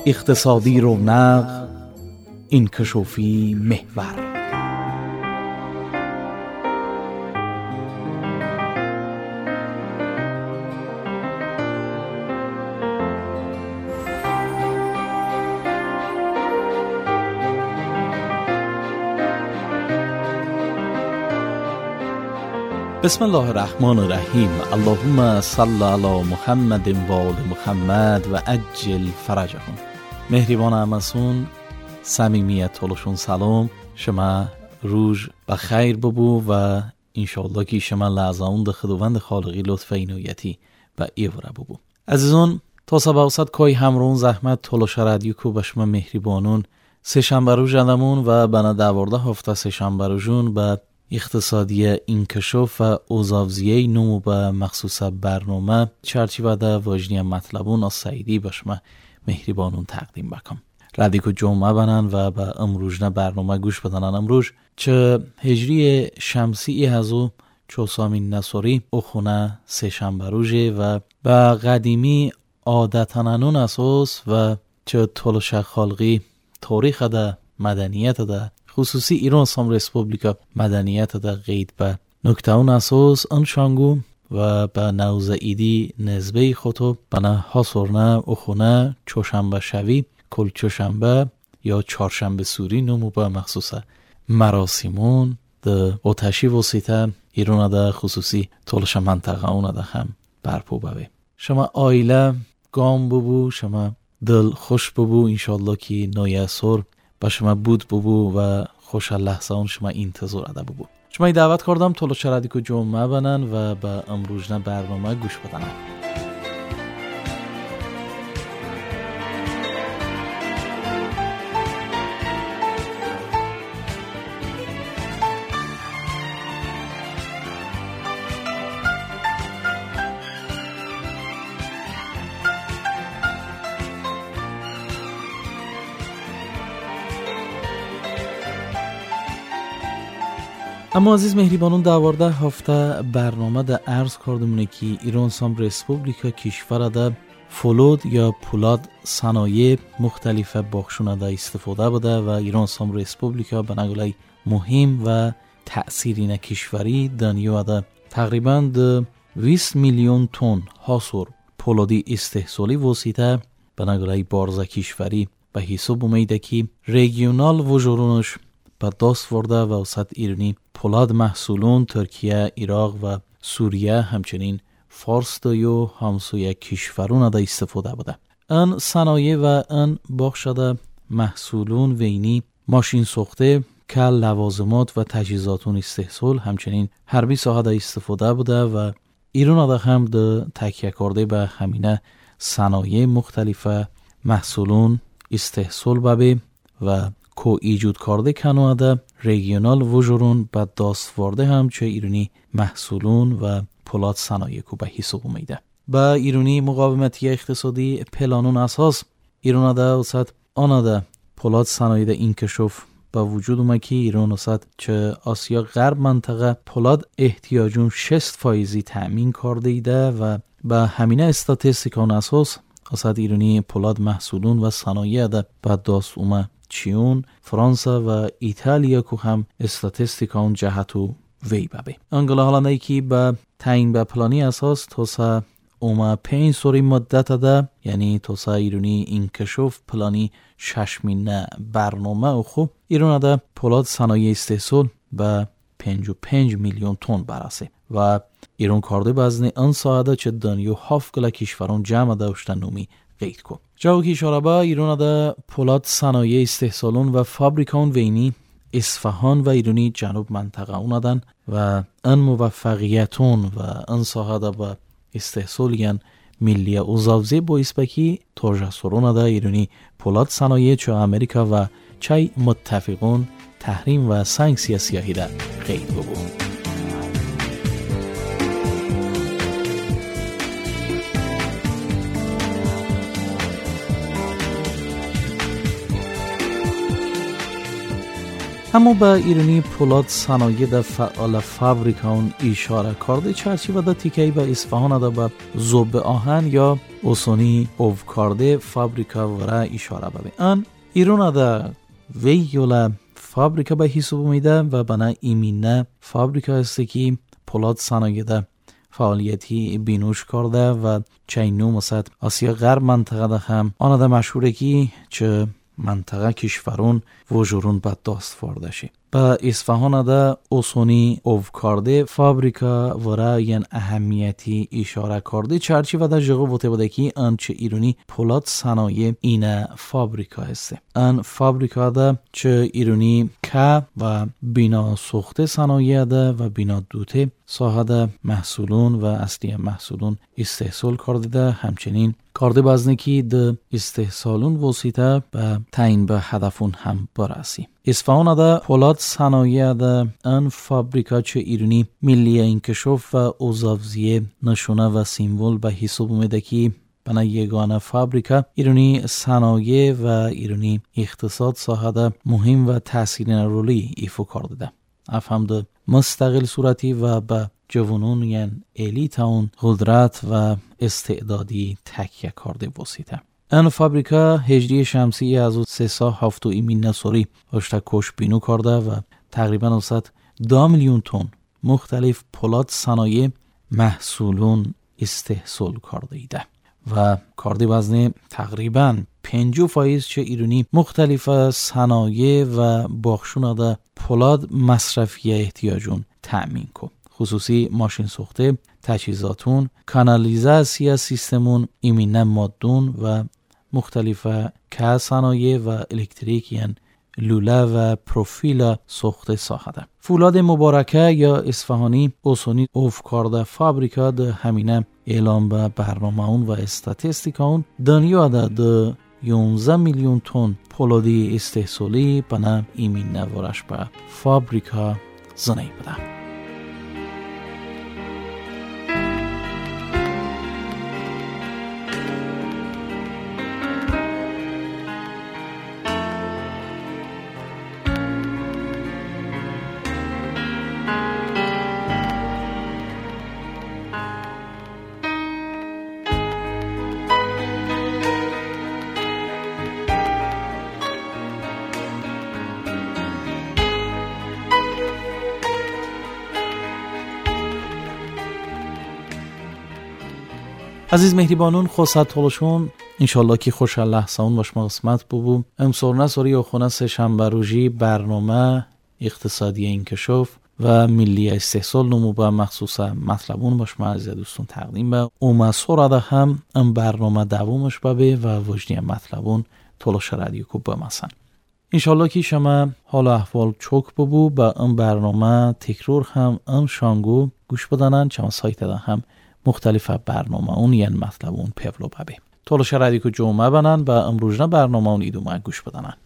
اقتصادی رونق، انکشافی محور. بسم الله الرحمن الرحیم. اللهم صل علی محمد و آل محمد و عجل فرجهم. مهربان همسون، صمیمیت طولشون سلام. شما روز بخیر ببو و انشاءالله که شما لحظه ده خداوند خالقی لطف اینایتی و ایوره ببو. عزیزان، تا سباوسط کای همرون زحمت طولش رادیو کو به شما مهربانون سه شنبه روز جدمون و بنا 12 هفته سه شنبه روزون به اقتصادی انکشاف و اوزاوزیه نمو به مخصوص برنامه چرچیوه ده واجنی مطلبون از سعیدی به شما مهربانون تقدیم بکم. ردیکو جمعه بنن و به امروزنه برنامه گوش بدنن. امروز چه هجری شمسی هزو چوسامین نصوری اخونه سه شنبه روزه و به قدیمی عادتانانون اساس و چه طولش خالقی تاریخ ده مدنیت ده خصوصی ایران اسلامی ریسپوبلیکا مدنیت ده قید به نکته اون اساس انشانگو و به نوزه ایدی نزبه خطو بنا حاصرنه اخونه چوشنبه شوی کل چوشنبه یا چهارشنبه سوری نمو به مخصوص مراسمون ده آتشی وسیطه ایران ده خصوصی طولش منطقه اون ده هم برپو بوه. شما آیله گام ببو، شما دل خوش ببو، انشالله که نایسور با شما بود ببو و خوش لحظه اون شما انتظار اده ببو. شما دعوت کردم طولش رادیو جمعه بنن و به امروزنه برنامه گوش بدنن. اما عزیز مهربانون، 12 هفته برنامه ده عرض کردمونه که ایران اسلامی ریسپوبلیکا کشور ده فولاد یا پولاد صنایع مختلف بخشونه ده استفاده بوده و ایران اسلامی ریسپوبلیکا به نقل مهم و تأثیرین کشوری دنیا ده تقریبا 20 میلیون تن حاصل پولادی استحصالی واسطه به نقل بارز کشوری به حساب اومده که ریگیونال وجورونش به دست ورده و وسط ایرانی پولاد محصولون ترکیه، عراق و سوریه همچنین فارس و همسایه کشورون ده استفاده بوده. ان صنایع و ان بخشده محصولون وینی ماشین ساخته، کل لوازمات و تجهیزاتون استحصال همچنین حربی ساحه ده استفاده بوده و ایران ده هم ده تکیه کرده به همینه صنایع مختلفه محصولون استحصال ببه و کو ایجود کرده کنواده ریگیونال وجورون به دست ورده هم چه ایرانی محصولون و پولاد صنایع کو به حساب اومده. با ایرانی مقاومتی اقتصادی پلانون اساس ایران ده وسط آن ده پولاد صنایع ده انکشاف به وجود اومد که ایران وسط چه آسیا غرب منطقه پولاد احتیاجون 60% تأمین کرده ایده و به همینه استاتستیکان اساس وسط ایرانی پولاد محصولون و صنایع ده به دست اومد. چین، فرانسه و ایتالیا که هم استاتستیکان جهتو وی ببه. انگل حالا نیکی به تعیین به پلانی اساس توسا اوما 5 سوری مدت ده، یعنی توسا ایرانی انکشاف پلانی 6 مینه برنامه و خوب ایران ده پولاد صنایع استحصال به 55 میلیون تن برسه و ایران کرده بزنی ان ساعده چه دنیا 7 کلا کشوران جمع داشتن نومی قید کو. جاو که اشاره با ایران ده پولاد صنایع استحصالون و فابریکان وینی اصفهان و ایرانی جنوب منطقه اوندن و ان موفقیتون و ان ساحه ده با استحصالیان ملی اوزاوزی باعث بکی ترجه سرون ده ایرانی پولاد صنایع چه امریکا و چه متفقون تحریم و سانکسیا سیاهی ده قید ببو. اما به ایرانی پولاد صنایع در فعال فابریکان اشاره کرده چرچی و در تیکهی به اصفهان در به زوب آهن یا اوسونی اوفکارده فابریکا ورا اشاره به آن ایران دا ویولا فابریکا به حساب میده و بنا ایمینه فابریکا است که پولاد صنایع ده فعالیتی بینوش کرده و چینو مثلا آسیا غرب منطقه ده هم آن ده مشهوره که چه منطقه کشورون و جورون به دست فارده شی. با اصفهان ده اوسونی اوفکارده فابریکا ورا ین اهمیتی اشاره کرده چرچی و ده جغو بوده بوده که آنچه ایرانی پولاد صنایع این فابریکا است. آن فابریکا ده چه ایرانی که و بینا سوخته صنایع ده و بینا دوته ساحه ده محصولون و اصلی محصولون استحصال کرده ده همچنین کرده بازنکی ده استحصالون وسیطه به تعیین به هدفون هم برسی. اصفهان ده پولاد صنایع ده آن فابریکا چه ایرانی ملی انکشاف و اوزاوزیه نشونه و سیمبل به حساب میده که بنا یگانه فابریکا ایرانی صنایع و ایرانی اقتصاد ساحه ده مهم و تاثیرگذاری ایفا کرده ده. افهم ده مستقل صورتی و به جوانون یعنی الیت اون قدرت و استعدادی تکیه کرده وسیطه. این فابریکا هجری شمسی از 3 سال هفتو ایمین نصوری اشتا کش بینو کرده و تقریبا اوسط 2 میلیون تن مختلف پولاد صنایع محصولون استحصال کرده ایده و کرده وزنه تقریبا 50% چه ایرانی مختلف صنایع و باخشون ده پولاد مصرفی احتیاجون تأمین کن. خصوصی ماشین سوخته، تجهیزاتون، کانالیزاسیا سیستمون، ایمینه مادون و مختلف که صنایع و الکتریک یعنی لوله و پروفیل سوخته ساخته. فولاد مبارکه یا اصفهانی اوسونی اوفکارده فابریکا ده همینه اعلام به برنامه اون و استاتستیکا اون دنیا ده 11 میلیون تن پولادی استحصالی بنا ایمین نورش به فابریکا زنی بده. عزیز مهربانون خواست طولشون انشالله که خوش الله ساون باش قسمت ببو امسورنا سوری و خونه سه شنبه روزی برنامه اقتصادی انکشاف و ملی استحصال نمو به مخصوص مطلبون باش عزیز دوستون تقدیم به اومه سوراده هم ام برنامه دوامش ببه و وجدی مطلبون طولش رادیو کو بمسن. انشالله که شما حال احوال چوک ببو با ام برنامه تکرار هم ام شانگو گوش بدنن چما سایت ده هم مختلف برنامه اون یعنی مطلب اون پولو ببه طولش رادیو کو جمعه بنن با امروزنا برنامه اون ایدومه گوش بدنن.